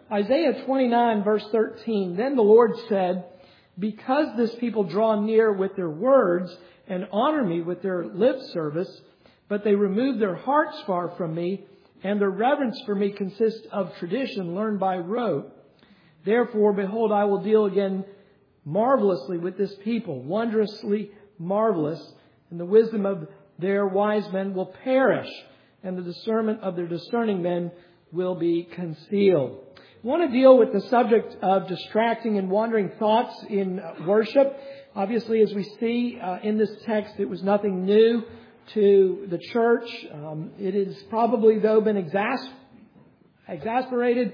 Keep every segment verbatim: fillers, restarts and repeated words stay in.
Isaiah twenty-nine, verse thirteen, "Then the Lord said, because this people draw near with their words and honor me with their lip service, but they remove their hearts far from me, and their reverence for me consists of tradition learned by rote. Therefore, behold, I will deal again marvelously with this people, wondrously marvelous, and the wisdom of their wise men will perish, and the discernment of their discerning men will be concealed." I want to deal with the subject of distracting and wandering thoughts in worship. Obviously, as we see uh, in this text, it was nothing new to the church. Um, it has probably, though, been exas- exasperated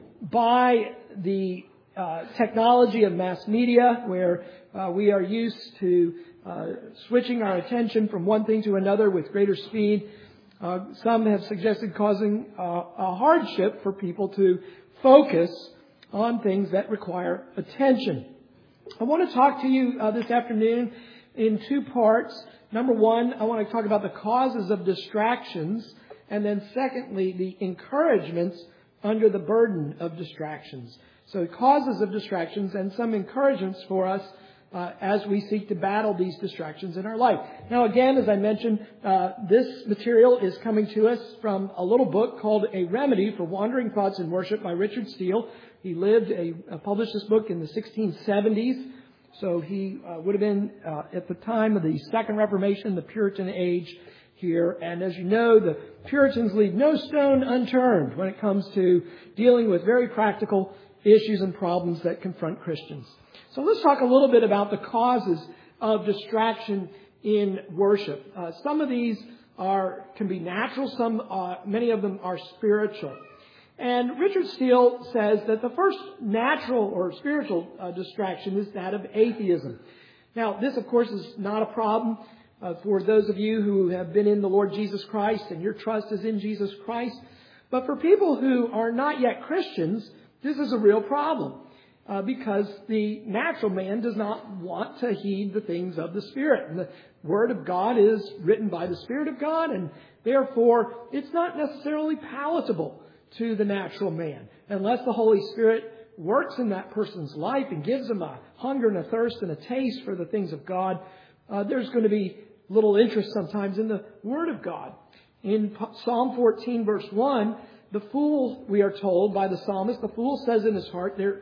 by the uh, technology of mass media, where uh, we are used to uh, switching our attention from one thing to another with greater speed. Uh, some have suggested causing uh, a hardship for people to focus on things that require attention. I want to talk to you uh, this afternoon in two parts. Number one, I want to talk about the causes of distractions, and then secondly, the encouragements under the burden of distractions. So causes of distractions and some encouragements for us uh, as we seek to battle these distractions in our life. Now again, as I mentioned, uh, this material is coming to us from a little book called A Remedy for Wandering Thoughts in Worship by Richard Steele. He lived, a, uh, published this book in the sixteen seventies. So he uh, would have been uh, at the time of the Second Reformation, the Puritan age here. And as you know, the Puritans leave no stone unturned when it comes to dealing with very practical issues and problems that confront Christians. So let's talk a little bit about the causes of distraction in worship. Uh, some of these are can be natural. Some, uh, many of them are spiritual. And Richard Steele says that the first natural or spiritual uh, distraction is that of atheism. Now, this, of course, is not a problem uh, for those of you who have been in the Lord Jesus Christ and your trust is in Jesus Christ. But for people who are not yet Christians, this is a real problem uh, because the natural man does not want to heed the things of the Spirit. And the Word of God is written by the Spirit of God, and therefore it's not necessarily palatable to the natural man. Unless the Holy Spirit works in that person's life and gives them a hunger and a thirst and a taste for the things of God, uh, there's going to be little interest sometimes in the Word of God. In Psalm fourteen, verse one, the fool, we are told by the psalmist, the fool says in his heart, there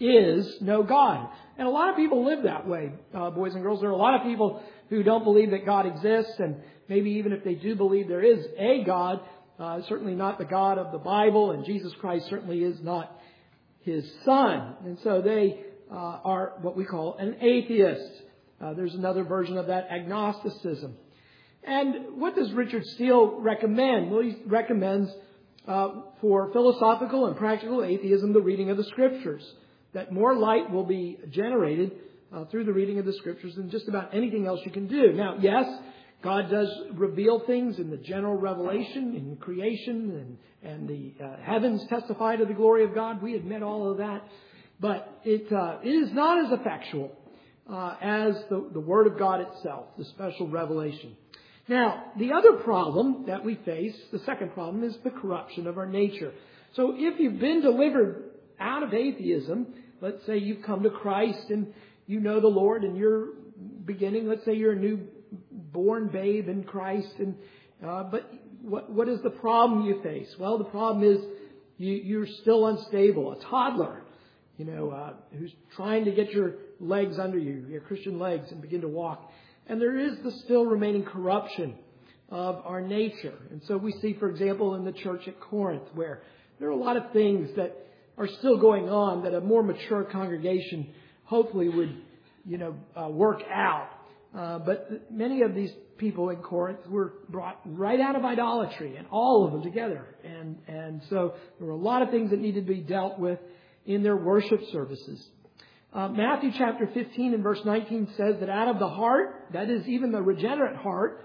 is no God. And a lot of people live that way, uh, boys and girls. There are a lot of people who don't believe that God exists, and maybe even if they do believe there is a God, Uh, certainly not the God of the Bible, and Jesus Christ certainly is not His Son. And so they uh, are what we call an atheist. Uh, there's another version of that, agnosticism. And what does Richard Steele recommend? Well, he recommends uh, for philosophical and practical atheism the reading of the Scriptures. That more light will be generated uh, through the reading of the Scriptures than just about anything else you can do. Now, yes, God does reveal things in the general revelation, in creation, and, and the uh, heavens testify to the glory of God. We admit all of that. But it, uh, it is not as effectual uh, as the, the Word of God itself, the special revelation. Now, the other problem that we face, the second problem, is the corruption of our nature. So if you've been delivered out of atheism, let's say you've come to Christ and you know the Lord and you're beginning, let's say you're a new born babe in Christ, and uh, but what what is the problem you face? Well, the problem is you, you're still unstable, a toddler, you know, uh, who's trying to get your legs under you, your Christian legs, and begin to walk. And there is the still remaining corruption of our nature. And so we see, for example, in the church at Corinth, where there are a lot of things that are still going on that a more mature congregation hopefully would, you know, uh, work out. Uh, but many of these people in Corinth were brought right out of idolatry, and all of them together. And, and so there were a lot of things that needed to be dealt with in their worship services. Uh, Matthew chapter fifteen and verse nineteen says that out of the heart, that is even the regenerate heart,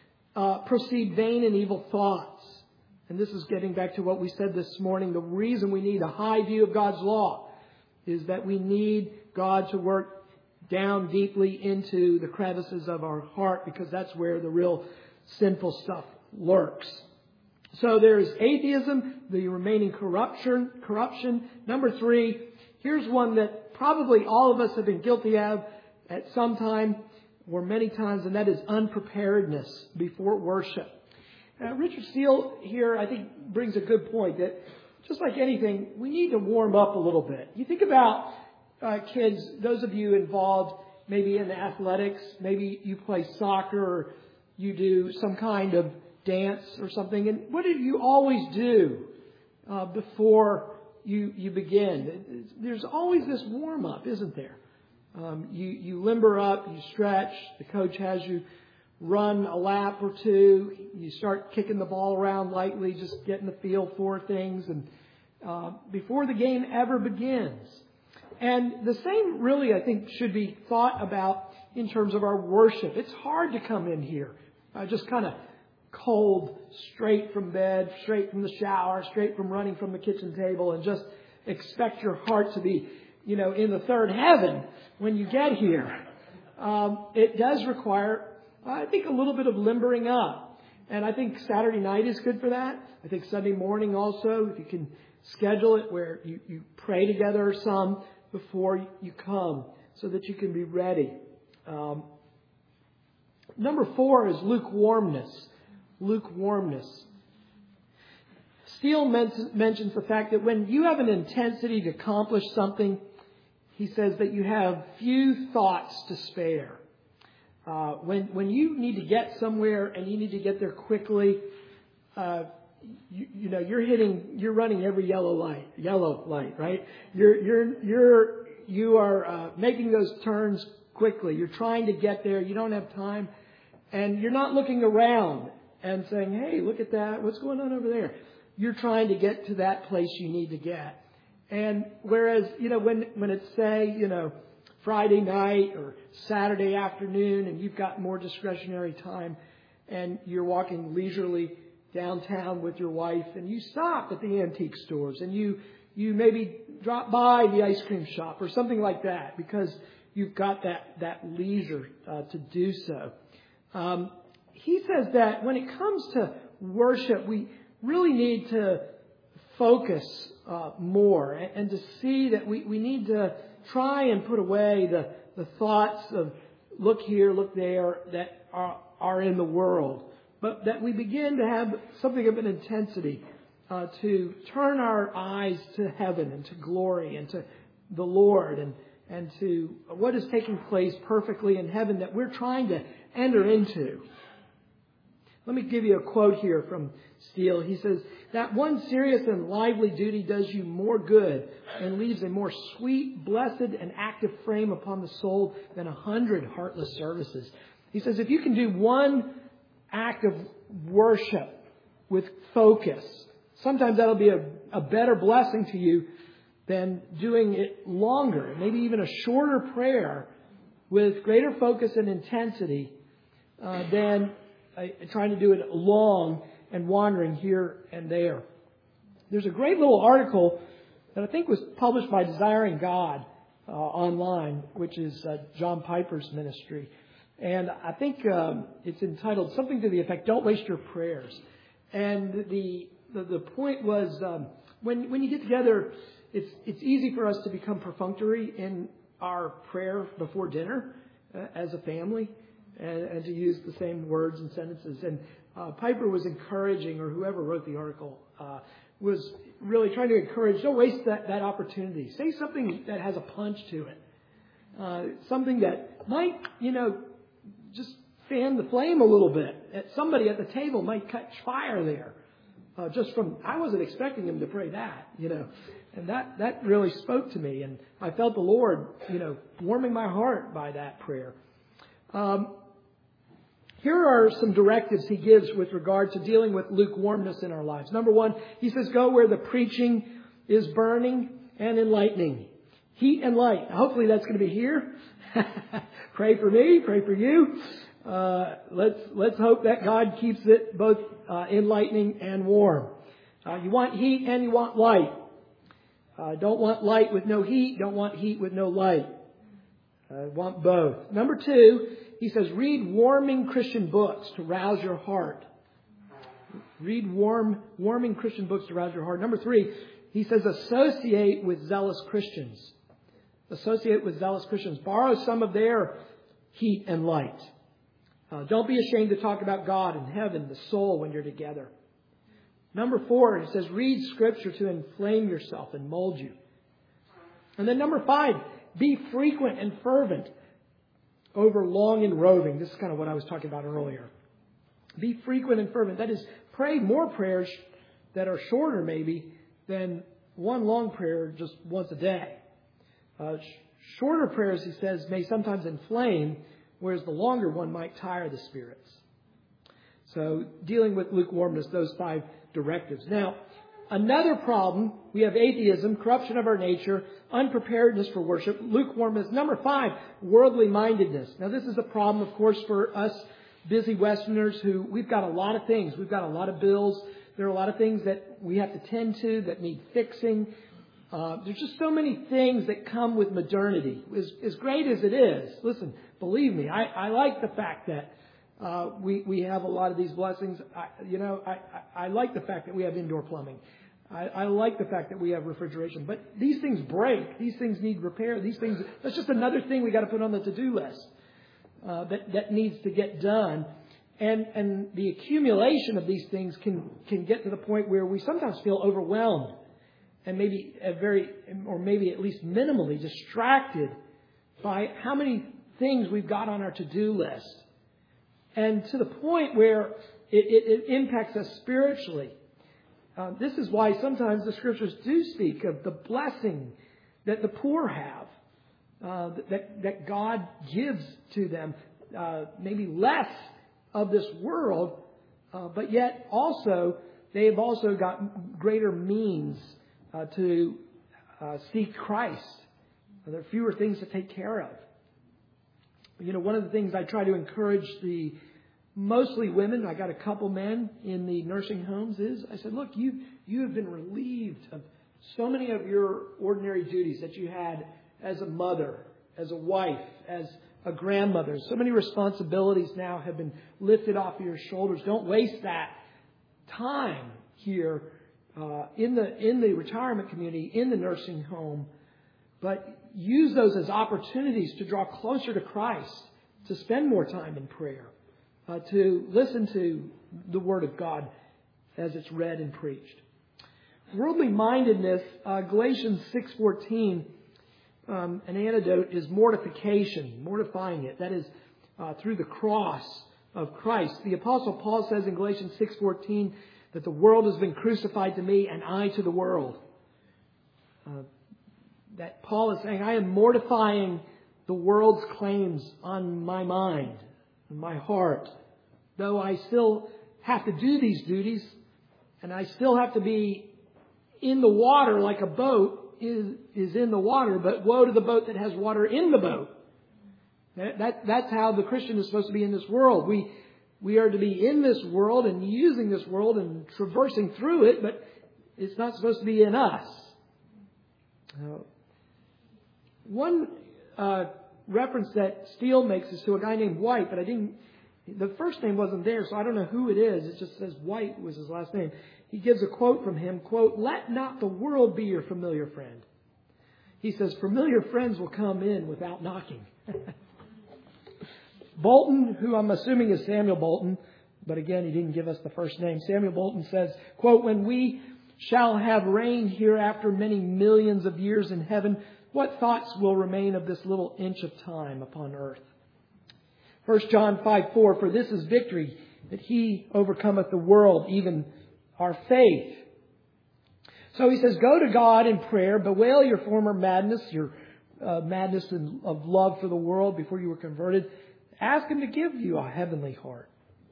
uh, proceed vain and evil thoughts. And this is getting back to what we said this morning. The reason we need a high view of God's law is that we need God to work down deeply into the crevices of our heart, because that's where the real sinful stuff lurks. So there's atheism, the remaining corruption, corruption. Number three, here's one that probably all of us have been guilty of at some time or many times, and that is unpreparedness before worship. Uh, Richard Steele here, I think, brings a good point that just like anything, we need to warm up a little bit. You think about uh, kids, those of you involved maybe in athletics, maybe you play soccer or you do some kind of dance or something. And what do you always do uh, before you you begin? There's always this warm up, isn't there? Um, you you limber up, you stretch. The coach has you run a lap or two. You start kicking the ball around lightly, just getting the feel for things, and uh, before the game ever begins. And the same, really, I think, should be thought about in terms of our worship. It's hard to come in here uh, just kind of cold, straight from bed, straight from the shower, straight from running from the kitchen table, and just expect your heart to be, you know, in the third heaven when you get here. Um, it does require, I think, a little bit of limbering up. And I think Saturday night is good for that. I think Sunday morning also, if you can schedule it where you, you pray together some before you come so that you can be ready. Um, number four is lukewarmness. Lukewarmness. Steele men- mentions the fact that when you have an intensity to accomplish something, he says that you have few thoughts to spare. Uh, when when you need to get somewhere and you need to get there quickly, uh, you, you know you're hitting, you're running every yellow light, yellow light, right? You're you're you're you are uh, making those turns quickly. You're trying to get there. You don't have time, and you're not looking around and saying, "Hey, look at that! What's going on over there?" You're trying to get to that place you need to get. And whereas you know when when it's say you know. Friday night or Saturday afternoon and you've got more discretionary time and you're walking leisurely downtown with your wife and you stop at the antique stores and you you maybe drop by the ice cream shop or something like that because you've got that, that leisure uh, to do so. Um, he says that when it comes to worship, we really need to focus uh, more and, and to see that we, we need to try and put away the, the thoughts of look here, look there that are, are in the world. But that we begin to have something of an intensity uh, to turn our eyes to heaven and to glory and to the Lord and, and to what is taking place perfectly in heaven that we're trying to enter into. Let me give you a quote here from Steele. He says, that one serious and lively duty does you more good and leaves a more sweet, blessed, and active frame upon the soul than a hundred heartless services. He says, if you can do one act of worship with focus, sometimes that'll be a, a better blessing to you than doing it longer, maybe even a shorter prayer with greater focus and intensity uh, than uh, trying to do it long and wandering here and there. There's a great little article that I think was published by Desiring God uh, online, which is uh, John Piper's ministry. And I think um, it's entitled something to the effect, "Don't Waste Your Prayers." And the the, the point was um, when when you get together, it's it's easy for us to become perfunctory in our prayer before dinner uh, as a family and, and to use the same words and sentences. And Uh, Piper was encouraging, or whoever wrote the article, uh, was really trying to encourage, don't waste that, that opportunity. Say something that has a punch to it. Uh, something that might, you know, just fan the flame a little bit. Somebody at the table might catch fire there. Uh, just from, I wasn't expecting him to pray that, you know. And that, that really spoke to me. And I felt the Lord, you know, warming my heart by that prayer. Um, Here are some directives he gives with regard to dealing with lukewarmness in our lives. Number one, he says, go where the preaching is burning and enlightening. Heat and light. Hopefully that's going to be here. Pray for me. Pray for you. Uh, let's let's hope that God keeps it both uh, enlightening and warm. Uh, you want heat and you want light. Uh, don't want light with no heat. Don't want heat with no light. Uh, want both. Number two, he says, read warming Christian books to rouse your heart. Read warm, warming Christian books to rouse your heart. Number three, he says associate with zealous Christians. Associate with zealous Christians. Borrow some of their heat and light. Uh, don't be ashamed to talk about God and heaven, the soul, when you're together. Number four, it says read Scripture to inflame yourself and mold you. And then number five, be frequent and fervent over long and roving. This is kind of what I was talking about earlier. Be frequent and fervent. That is, pray more prayers that are shorter maybe than one long prayer just once a day. Uh, sh- shorter prayers, he says, may sometimes inflame, whereas the longer one might tire the spirits. So dealing with lukewarmness, those five directives. Now, another problem, we have atheism, corruption of our nature, unpreparedness for worship, lukewarmness. Number five, worldly mindedness. Now, this is a problem, of course, for us busy Westerners who we've got a lot of things. We've got a lot of bills. There are a lot of things that we have to tend to that need fixing. Uh, there's just so many things that come with modernity. As, as great as it is, listen, believe me, I, I like the fact that uh, we, we have a lot of these blessings. I, you know, I, I, I like the fact that we have indoor plumbing. I, I like the fact that we have refrigeration. But these things break. These things need repair. These things, that's just another thing we got to put on the to-do list. Uh, that, that needs to get done. And, and the accumulation of these things can, can get to the point where we sometimes feel overwhelmed and maybe a very, or maybe at least minimally distracted by how many things we've got on our to-do list. And to the point where it, it, it impacts us spiritually. Uh, this is why sometimes the Scriptures do speak of the blessing that the poor have. Uh, that, that God gives to them, uh, maybe less of this world, uh, but yet also they've also got greater means uh, to uh, seek Christ. There are fewer things to take care of. You know, one of the things I try to encourage the mostly women, I got a couple men in the nursing homes, is I said, look, you you have been relieved of so many of your ordinary duties that you had as a mother, as a wife, as a grandmother. So many responsibilities now have been lifted off of your shoulders. Don't waste that time here uh, in the in the retirement community, in the nursing home, but use those as opportunities to draw closer to Christ, to spend more time in prayer, uh, to listen to the Word of God as it's read and preached. Worldly mindedness, uh, Galatians six fourteen. Um, an antidote is mortification, mortifying it. That is uh, through the cross of Christ. The Apostle Paul says in Galatians six fourteen that the world has been crucified to me and I to the world. Uh, that Paul is saying, I am mortifying the world's claims on my mind, my heart. Though I still have to do these duties and I still have to be in the water like a boat, Is, is in the water, but woe to the boat that has water in the boat. That, that, that's how the Christian is supposed to be in this world. We, we are to be in this world and using this world and traversing through it, but it's not supposed to be in us. Uh, one uh, reference that Steele makes is to a guy named White, but I didn't. The first name wasn't there, so I don't know who it is. It just says White was his last name. He gives a quote from him, quote, "Let not the world be your familiar friend." He says, familiar friends will come in without knocking. Bolton, who I'm assuming is Samuel Bolton, but again, he didn't give us the first name. Samuel Bolton says, quote, "When we shall have reigned hereafter many millions of years in heaven, what thoughts will remain of this little inch of time upon earth?" First John five four, "For this is victory, that he overcometh the world, even our faith." So he says, go to God in prayer, bewail your former madness, your uh, madness in, of love for the world before you were converted. Ask Him to give you a heavenly heart.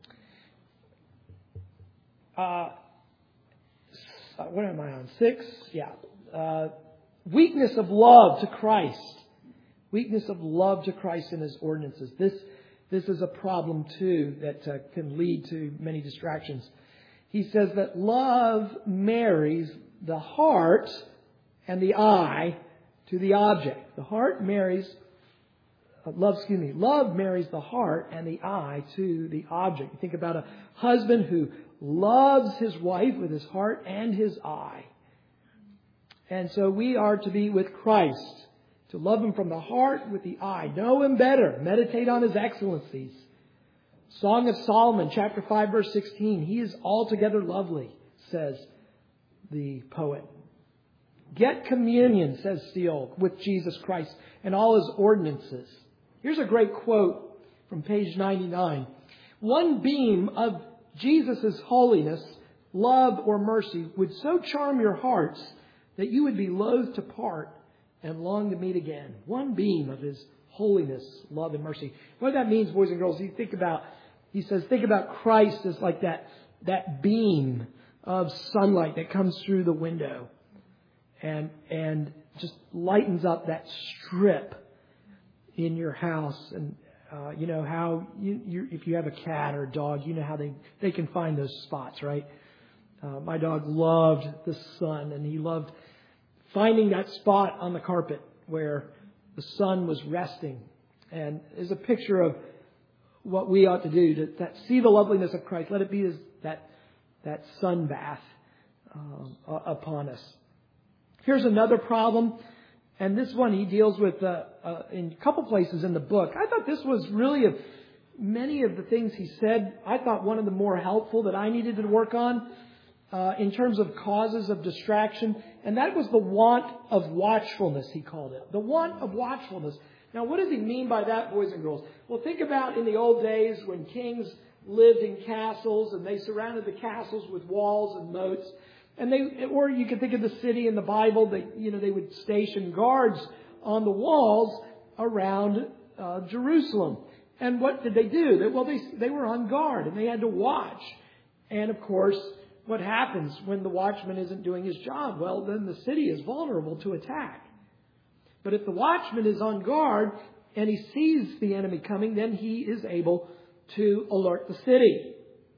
Uh, what am I on? Six? Yeah. Uh, weakness of love to Christ. Weakness of love to Christ and His ordinances. This, this is a problem too that uh, can lead to many distractions. He says that love marries the heart and the eye to the object. The heart marries, uh, love, excuse me, love marries the heart and the eye to the object. You think about a husband who loves his wife with his heart and his eye. And so we are to be with Christ, to love him from the heart with the eye. Know him better. Meditate on his excellencies. Song of Solomon, chapter five, verse sixteen. He is altogether lovely, says the poet. Get communion, says Steele, with Jesus Christ and all his ordinances. Here's a great quote from page ninety-nine. One beam of Jesus' holiness, love, or mercy would so charm your hearts that you would be loath to part and long to meet again. One beam of his holiness, love, and mercy. What that means, boys and girls, you think about, he says, think about Christ as like that, that beam of sunlight that comes through the window and, and just lightens up that strip in your house. And, uh, you know, how you, you, if you have a cat or a dog, you know how they, they can find those spots, right? Uh, my dog loved the sun, and he loved finding that spot on the carpet where the sun was resting. And there's a picture of what we ought to do to that, see the loveliness of Christ. Let it be as that that sun bath uh, upon us. Here's another problem, and this one he deals with uh, uh, in a couple places in the book. I thought this was really a, many of the things he said. I thought one of the more helpful that I needed to work on. Uh, in terms of causes of distraction, and that was the want of watchfulness, he called it. The want of watchfulness. Now, what does he mean by that, boys and girls? Well, think about in the old days when kings lived in castles, and they surrounded the castles with walls and moats. And they, or you can think of the city in the Bible, that, you know, they would station guards on the walls around uh, Jerusalem. And what did they do? Well, they, they were on guard, and they had to watch. And, of course, what happens when the watchman isn't doing his job? Well, then the city is vulnerable to attack. But if the watchman is on guard and he sees the enemy coming, then he is able to alert the city.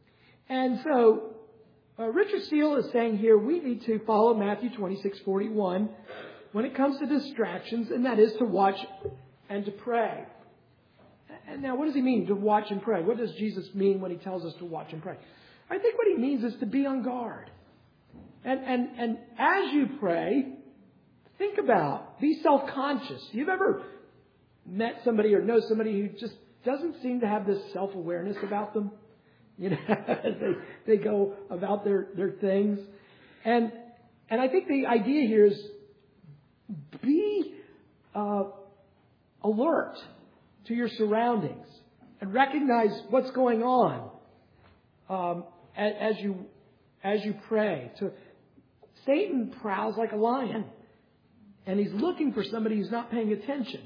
And so uh, Richard Steele is saying here we need to follow Matthew twenty-six forty-one when it comes to distractions, and that is to watch and to pray. And now, what does he mean to watch and pray? What does Jesus mean when he tells us to watch and pray? I think what he means is to be on guard. And, and, and as you pray, think about, be self-conscious. You've ever met somebody or know somebody who just doesn't seem to have this self-awareness about them? You know, they, they go about their, their things. And, and I think the idea here is be uh, alert to your surroundings and recognize what's going on. Um, as you as you pray. To, Satan prowls like a lion, and he's looking for somebody who's not paying attention.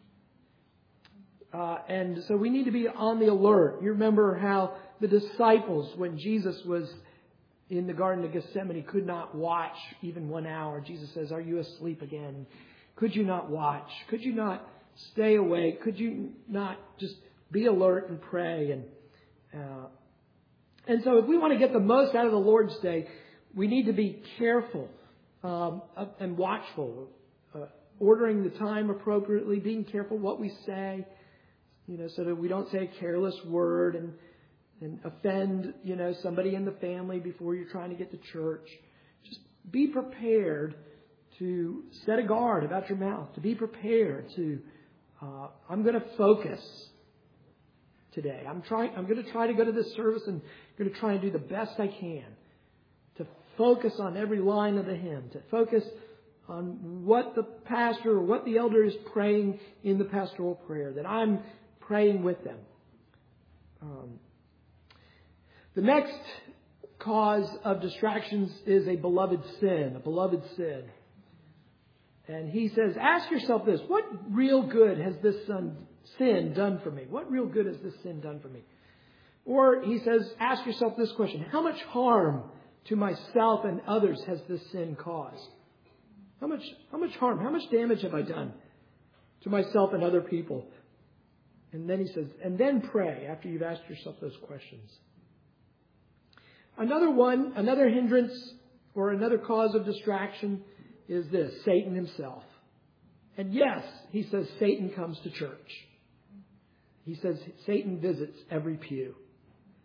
Uh, and so we need to be on the alert. You remember how the disciples, when Jesus was in the Garden of Gethsemane, could not watch even one hour. Jesus says, "Are you asleep again? Could you not watch? Could you not stay awake? Could you not just be alert and pray?" And uh, And so if we want to get the most out of the Lord's Day, we need to be careful um, and watchful, uh, ordering the time appropriately, being careful what we say, you know, so that we don't say a careless word and, and offend, you know, somebody in the family before you're trying to get to church. Just be prepared to set a guard about your mouth, to be prepared to, uh, I'm going to focus today. I'm trying. I'm going to try to go to this service and I'm going to try and do the best I can to focus on every line of the hymn, to focus on what the pastor or what the elder is praying in the pastoral prayer, that I'm praying with them. Um, the next cause of distractions is a beloved sin, a beloved sin. And he says, ask yourself this, what real good has this son sin done for me? What real good has this sin done for me? Or he says, ask yourself this question. How much harm to myself and others has this sin caused? How much, how much harm, how much damage have I done to myself and other people? And then he says, and then pray after you've asked yourself those questions. Another one, another hindrance or another cause of distraction is this, Satan himself. And yes, he says Satan comes to church. He says Satan visits every pew.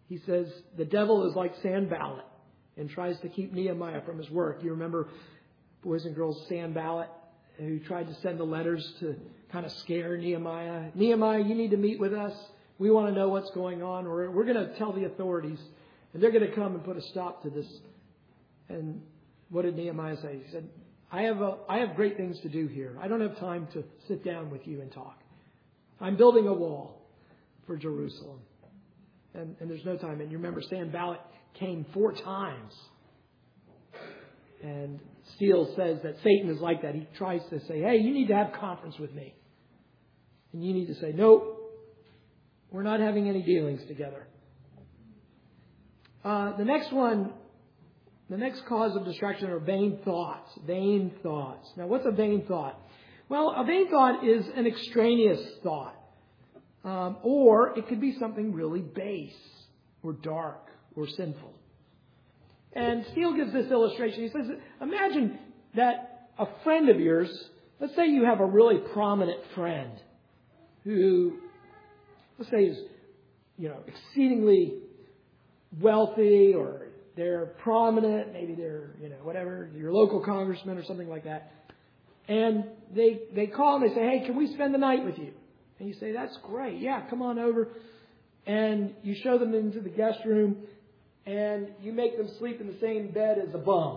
He says the devil is like Sanballat and tries to keep Nehemiah from his work. You remember, boys and girls, Sanballat, who tried to send the letters to kind of scare Nehemiah. Nehemiah, you need to meet with us. We want to know what's going on. Or we're going to tell the authorities. And they're going to come and put a stop to this. And what did Nehemiah say? He said, I have a, I have great things to do here. I don't have time to sit down with you and talk. I'm building a wall for Jerusalem. And, and there's no time. And you remember Sanballat came four times. And Steele says that Satan is like that. He tries to say, hey, you need to have conference with me. And you need to say, nope, we're not having any dealings together. Uh, the next one, the next cause of distraction are vain thoughts. Vain thoughts. Now, what's a vain thought? Well, a vain thought is an extraneous thought. Um, or it could be something really base or dark or sinful. And Steele gives this illustration. He says, imagine that a friend of yours, let's say you have a really prominent friend who, let's say is, you know, exceedingly wealthy, or they're prominent, maybe they're, you know, whatever, your local congressman or something like that. And they, they call and they say, hey, can we spend the night with you? And you say, that's great. Yeah, come on over. And you show them into the guest room. And you make them sleep in the same bed as a bum.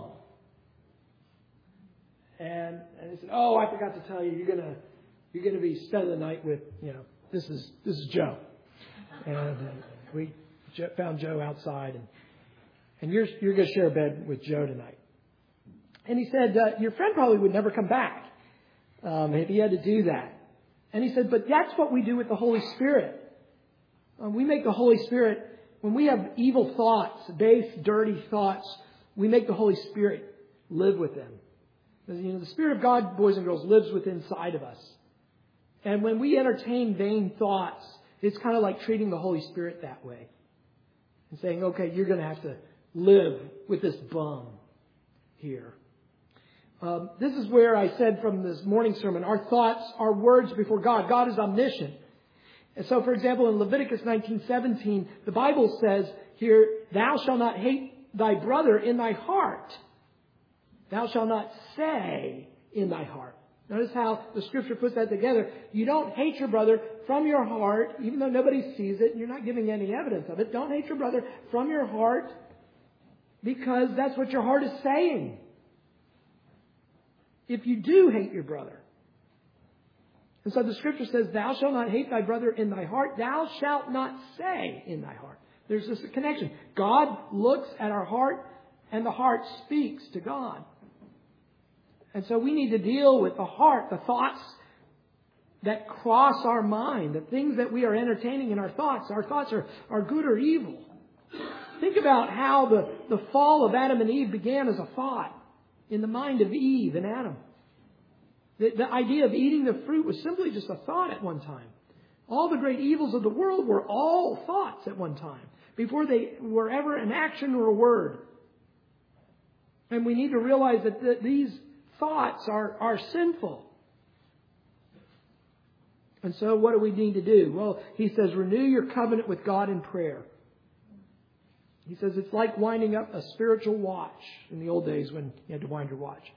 And, and they said, oh, I forgot to tell you, you're gonna you're gonna be spending the night with, you know, this is this is Joe. And uh, we found Joe outside, and and you're you're gonna share a bed with Joe tonight. And he said, uh, your friend probably would never come back um, if he had to do that. And he said, but that's what we do with the Holy Spirit. Um, we make the Holy Spirit. When we have evil thoughts, base, dirty thoughts, we make the Holy Spirit live with them. Because, you know, the Spirit of God, boys and girls, lives within inside of us. And when we entertain vain thoughts, it's kind of like treating the Holy Spirit that way. And saying, okay, you're going to have to live with this bum here. Um, this is where I said from this morning sermon, our thoughts are words before God. God is omniscient. And so, for example, in Leviticus nineteen seventeen, the Bible says here, thou shalt not hate thy brother in thy heart. Thou shalt not say in thy heart. Notice how the Scripture puts that together. You don't hate your brother from your heart, even though nobody sees it, and you're not giving any evidence of it. Don't hate your brother from your heart, because that's what your heart is saying. If you do hate your brother. And so the Scripture says, thou shalt not hate thy brother in thy heart. Thou shalt not say in thy heart. There's this connection. God looks at our heart, and the heart speaks to God. And so we need to deal with the heart, the thoughts that cross our mind, the things that we are entertaining in our thoughts. Our thoughts are, are good or evil. Think about how the, the fall of Adam and Eve began as a thought in the mind of Eve and Adam. The, the idea of eating the fruit was simply just a thought at one time. All the great evils of the world were all thoughts at one time, before they were ever an action or a word. And we need to realize that the, these thoughts are, are sinful. And so what do we need to do? Well, he says, renew your covenant with God in prayer. He says it's like winding up a spiritual watch in the old days when you had to wind your watch.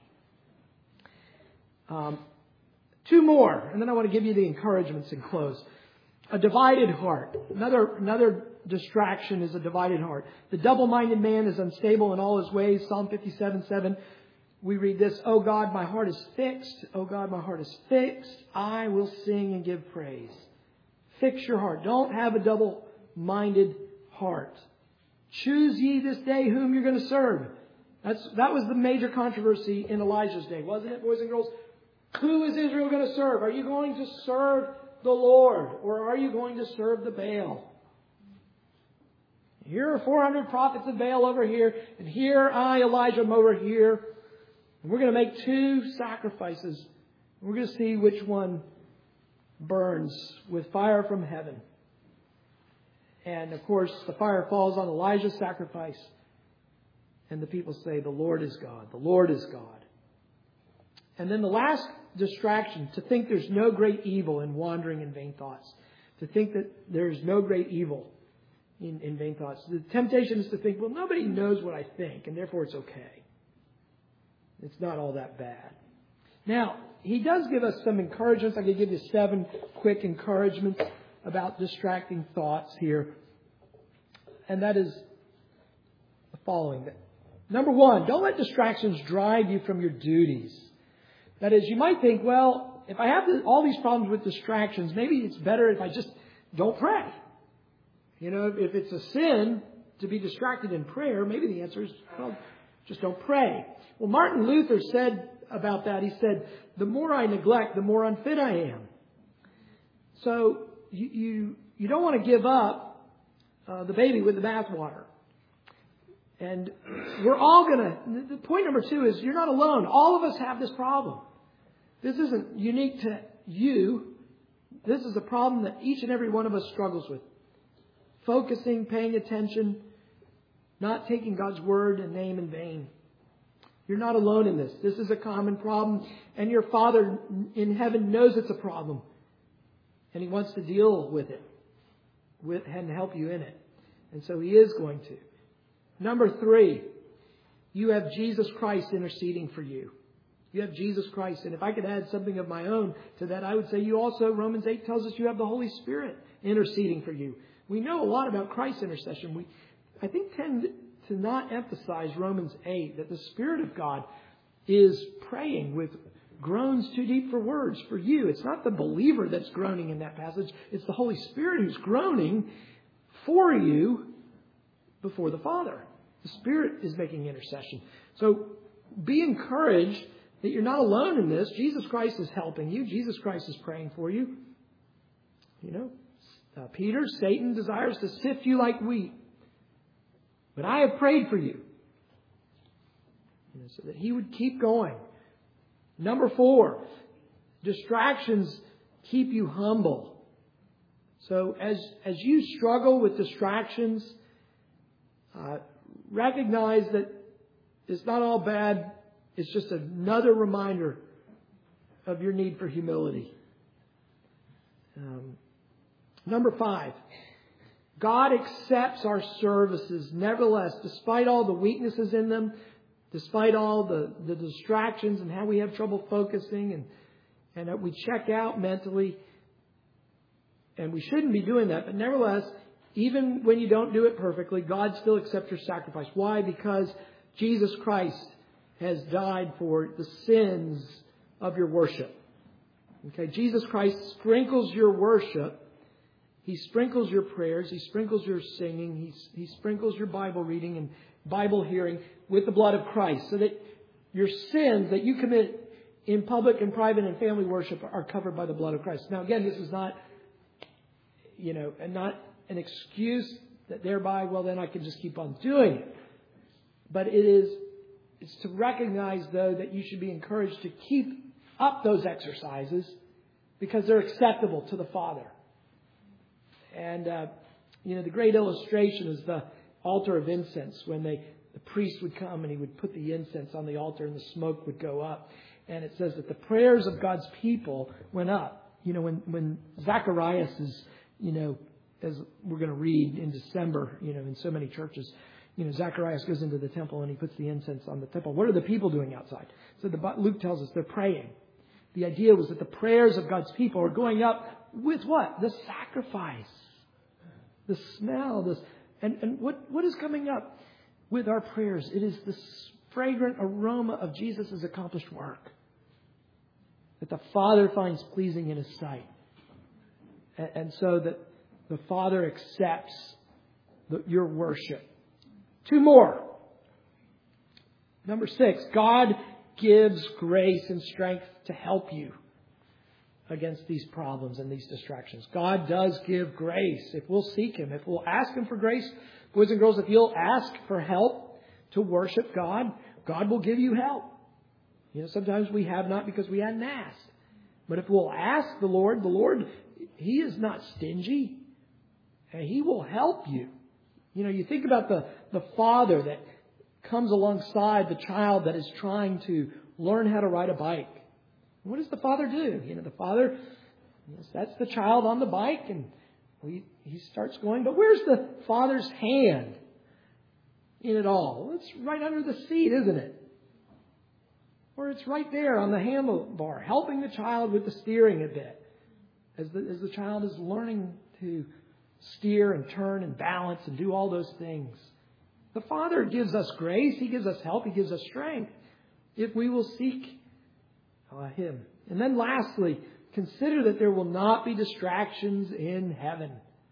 Um, two more, and then I want to give you the encouragements and close. A divided heart. Another, another distraction is a divided heart. The double-minded man is unstable in all his ways. Psalm fifty-seven seven. We read this, O God, my heart is fixed. O God, my heart is fixed. I will sing and give praise. Fix your heart. Don't have a double-minded heart. Choose ye this day whom you're going to serve. That's, that was the major controversy in Elijah's day, wasn't it, boys and girls? Who is Israel going to serve? Are you going to serve the Lord, or are you going to serve the Baal? Here are four hundred prophets of Baal over here, and here I, Elijah, am over here. And we're going to make two sacrifices. We're going to see which one burns with fire from heaven. And of course, the fire falls on Elijah's sacrifice. And the people say, the Lord is God. The Lord is God. And then the last distraction, to think there's no great evil in wandering in vain thoughts. To think that there's no great evil in, in vain thoughts. The temptation is to think, well, nobody knows what I think, and therefore it's okay. It's not all that bad. Now, he does give us some encouragements. I could give you seven quick encouragements about distracting thoughts here. And that is the following. Number one, don't let distractions drive you from your duties. That is, you might think, well, if I have all these problems with distractions, maybe it's better if I just don't pray. You know, if it's a sin to be distracted in prayer, maybe the answer is, well, just don't pray. Well, Martin Luther said about that, he said, the more I neglect, the more unfit I am. So you you, you don't want to give up uh, the baby with the bathwater. And we're all going to, the point number two is you're not alone. All of us have this problem. This isn't unique to you. This is a problem that each and every one of us struggles with. Focusing, paying attention, not taking God's word and name in vain. You're not alone in this. This is a common problem. And your Father in heaven knows it's a problem. And He wants to deal with it with, and help you in it. And so He is going to. Number three, you have Jesus Christ interceding for you. You have Jesus Christ. And if I could add something of my own to that, I would say you also, Romans eight tells us you have the Holy Spirit interceding for you. We know a lot about Christ's intercession. We, I think, tend to not emphasize Romans eight, that the Spirit of God is praying with groans too deep for words for you. It's not the believer that's groaning in that passage. It's the Holy Spirit who's groaning for you before the Father. The Spirit is making intercession. So be encouraged that you're not alone in this. Jesus Christ is helping you. Jesus Christ is praying for you. You know, uh, Peter, Satan desires to sift you like wheat. But I have prayed for you. You know, so that He would keep going. Number four, distractions keep you humble. So as, as you struggle with distractions, uh, recognize that it's not all bad. It's just another reminder of your need for humility. Um, number five, God accepts our services. Nevertheless, despite all the weaknesses in them, despite all the, the distractions and how we have trouble focusing and, and that we check out mentally, and we shouldn't be doing that, but nevertheless, even when you don't do it perfectly, God still accepts your sacrifice. Why? Because Jesus Christ has died for the sins of your worship. Okay, Jesus Christ sprinkles your worship. He sprinkles your prayers. He sprinkles your singing. He, he sprinkles your Bible reading and Bible hearing with the blood of Christ, so that your sins that you commit in public and private and family worship are covered by the blood of Christ. Now, again, this is not, you know, and not an excuse that thereby, well, then I can just keep on doing it. But it is, it's to recognize, though, that you should be encouraged to keep up those exercises because they're acceptable to the Father. And, uh, you know, the great illustration is the altar of incense, when they, the priest would come and he would put the incense on the altar and the smoke would go up. And it says that the prayers of God's people went up. You know, when, when Zacharias is, you know, as we're going to read in December, you know, in so many churches, you know, Zacharias goes into the temple and he puts the incense on the temple. What are the people doing outside? So the, Luke tells us they're praying. The idea was that the prayers of God's people are going up with what? The sacrifice. The smell. This, and, and what, what is coming up with our prayers? It is the fragrant aroma of Jesus' accomplished work that the Father finds pleasing in His sight. And, and so that the Father accepts the, your worship. Two more. Number six, God gives grace and strength to help you against these problems and these distractions. God does give grace if we'll seek Him. If we'll ask Him for grace, boys and girls, if you'll ask for help to worship God, God will give you help. You know, sometimes we have not because we hadn't asked. But if we'll ask the Lord, the Lord, He is not stingy. And He will help you. You know, you think about the, the father that comes alongside the child that is trying to learn how to ride a bike. What does the father do? You know, the father, yes, that's the child on the bike, and we, he starts going, but where's the father's hand in it all? It's right under the seat, isn't it? Or it's right there on the handlebar, helping the child with the steering a bit. As the, as the child is learning to steer and turn and balance and do all those things. The Father gives us grace. He gives us help. He gives us strength if we will seek uh, Him. And then lastly, consider that there will not be distractions in heaven.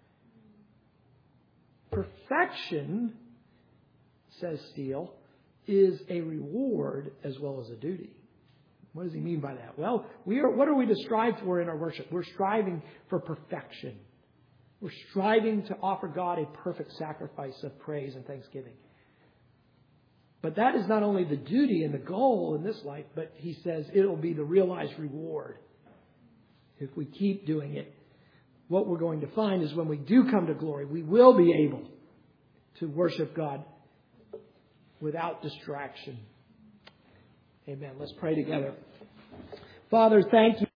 Perfection, says Steele, is a reward as well as a duty. What does he mean by that? Well, we are. What are we to strive for in our worship? We're striving for perfection. We're striving to offer God a perfect sacrifice of praise and thanksgiving. But that is not only the duty and the goal in this life, but he says it'll be the realized reward. If we keep doing it, what we're going to find is when we do come to glory, we will be able to worship God without distraction. Amen. Let's pray together. Father, thank you.